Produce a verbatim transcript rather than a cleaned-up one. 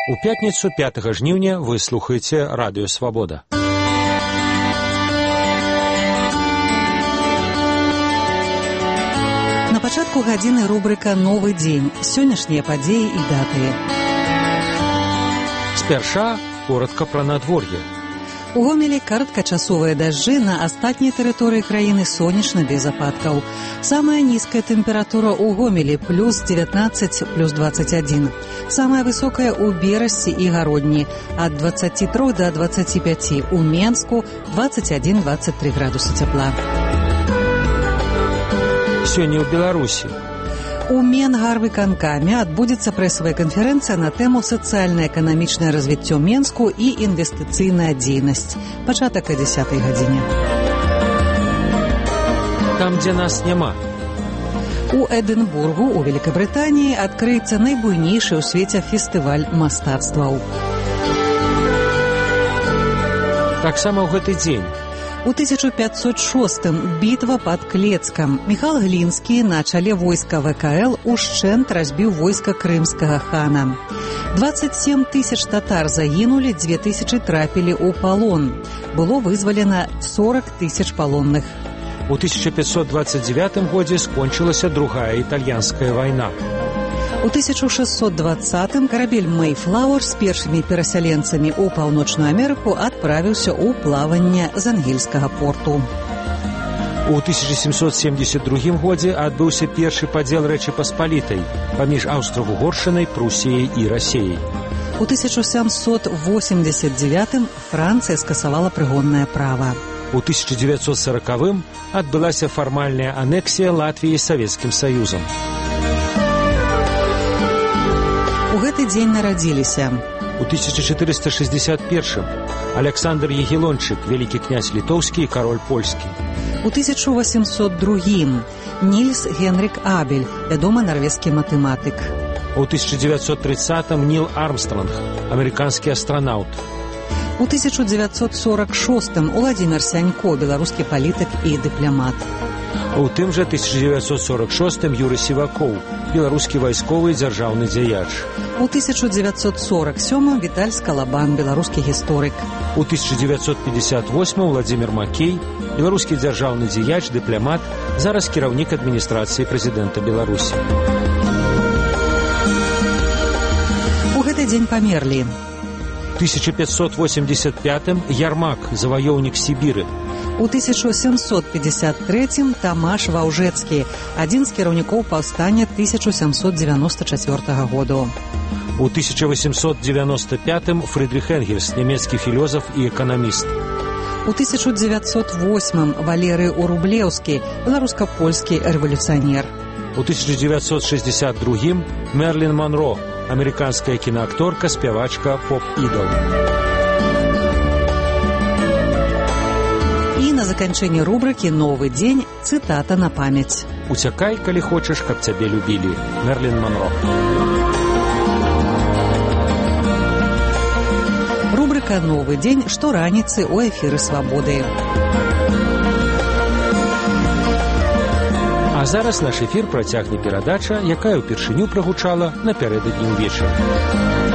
У пятніцу пятага жніўня вы слухаеце радыё «Свабода». На пачатку гадзіны рубрыка «Новы дзень». Сённяшнія падзеі і даты. Спярша коратка пра надвор'е. У Гомелі кароткачасовыя дажджы, на астатняй тэрыторыі краіны сонечна без ападкаў. Самая нізкая тэмпература ў Гомелі плюс дзевятнаццаць, плюс дваццаць адзін. Самая высокая ў Берасці і Гародні ад дваццаці трох да дваццаці пяці. У Менску дваццаць адзін - дваццаць тры градусы цяпла. Сёння ў Беларусі. У Менгарвыканкаме адбудзецца прэсавая канферэнцыя на тэму сацыяльна-эканамічнае развіццё Менску і інвестыцыйная дзейнасць. Пачатак о дзесятай гадзіне. Там, дзе нас няма. У Эдынбургу, у Великабрытаніі, адкрыецца найбуйнейшы ў свеце фестываль мастацтваў. Таксама ў гэты дзень. У тысяча пятьсот шостым бітва пад Клецкам. Міхал Глінскі на чале войска вэ ка эл ушчэнт разбіў войска крымскага хана. дваццаць сем тысяч татар загінулі, дзве тысячы трапілі ў палон. Было вызвалена сорок тысяч палонных. У тысяча пятьсот двадцать девятым годзе скончылася другая італьянская вайна. У тысяча шестьсот двадцатым карабель «Мэйфлауэр» з першымі перасяленцамі ў Паўночную Амерыку адправіўся ў плаванне з ангельскага порту. У тысяча семьсот семьдесят другім годзе адбыўся першы падзел Рэчы Паспалітай паміж Аўстра-Угоршчынай, Прусіяй і Расіяй. У тысяча сямсот восемьдесят девятым Францыя скасавала прыгоннае права. У тысяча девятьсот сорокавым адбылася фармальная анексія Латвіі Савецкім Саюзам. У гэты дзень нарадзіліся. У тысяча чатырыста шэсцьдзесят першым Аляксандр Ягелончык, вялікі князь літоўскі і кароль польскі. У тысяча восемьсот другім Нільс Генрік Абель, вядомы нарвежскі матэматык. У тысяча девятьсот тридцатым Ніл Армстронг, амерыканскі астранаўт. У тысяча девятьсот сорок шостым Уладзімір Сянько, беларускі палітык і дыпламат. У тым жа тысяча девятьсот сорок шостым Юрый Сівакоў, беларускі вайсковы і дзяржаўны дзеяч. У тысяча девятьсот сорок сёмым Віталь Скалабан, беларускі гісторык. У тысяча девятьсот пятьдесят восьмым Владзімір Макей, беларускі дзяржаўны дзеяч, дыпламат, зараз кіраўнік адміністрацыі прэзідэнта Беларусі. У гэты дзень памерлі. У тысяча пятьсот восемьдесят пятым Ярмак, заваёўнік Сібіры. У тысяча сямсот пятьдесят трэцім Тамаш Ваўжэцкі, адзін з кіраўнікоў паўстання тысяча сямсот дзевяноста чацвёртага году. У тысяча восемьсот девяносто пятым Фрыдрых Энгельс, нямецкі філёзаф і эканаміст. У тысяча девятьсот восьмым Валерый Урублеўскі, беларуска-польскі рэвалюцыянер. У тысяча девятьсот шэсцьдесят другім Мерлін Монро, амерыканская кінаакторка, спявачка, поп-ідол. І на заканчэнне рубрыкі «Новы дзень» цытата на памяць. «Уцякай, калі хочаш, каб цябе любілі». Мерлін Монро. Рубрыка «Новы дзень» штораніцы ў эфіры «Свабоды». А зараз наш эфір працягне перадача, якая ўпершыню прагучала напярэдадні ўвечары.